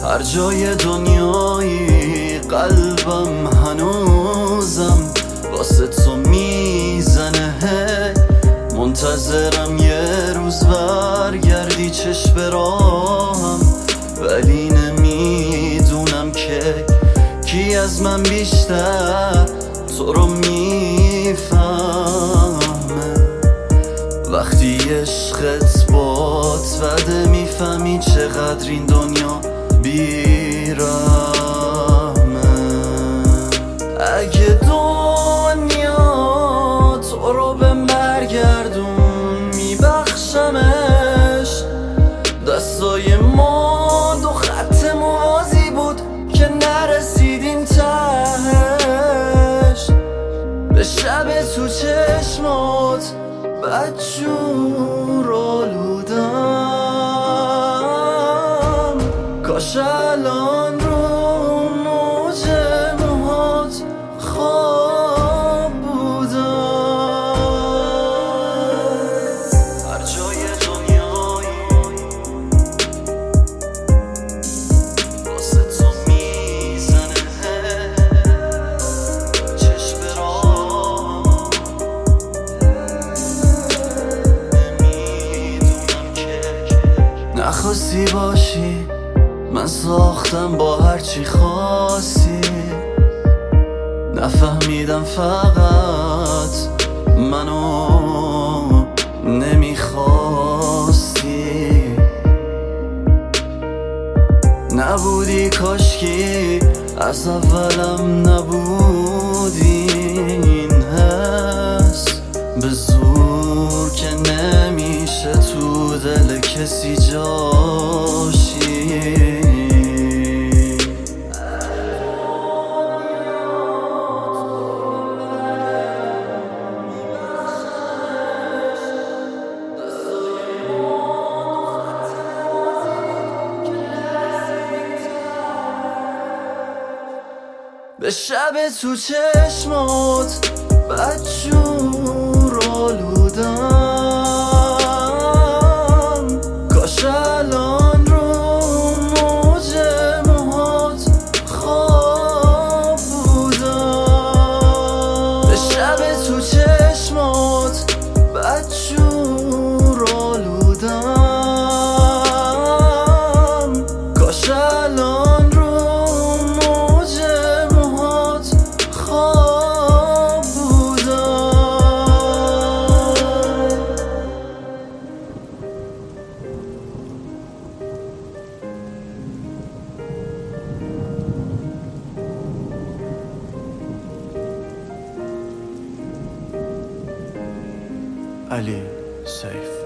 هر جای دنیایی قلبم هنوزم واسه تو میزنه، منتظرم یه روز برگردی چشم راهم، ولی نمیدونم که کی از من بیشتر تو رو میفهمه. وقتی عشقت بات بده میفهمی چقدر این دنیا بیرحمه. اگه دنیا تو رو بهم برگردون میبخشمش، دستای ما دو خط موازی بود که نرسیدیم تهش. به شب تو چشمات بدجور آلودم، کاش الان رو موج موهات خواب بودم. هر جای دنیایی واسه تو میزنه، چشم راهم نخواستی باشی، من ساختم با هرچی خواستی، نفهمیدم فقط منو نمیخواستی. نبودی کاشکی از اولم نبودی این حس، به زور که نمیشه تو دل کسی جاشی. به شب تو چشمات بدجور آلودم، کاش الان رو موج موهات خواب بودم. به شب تو چشمات بدجور آلودم، کاش الان رو موج موهات خواب بودم. علی سیف.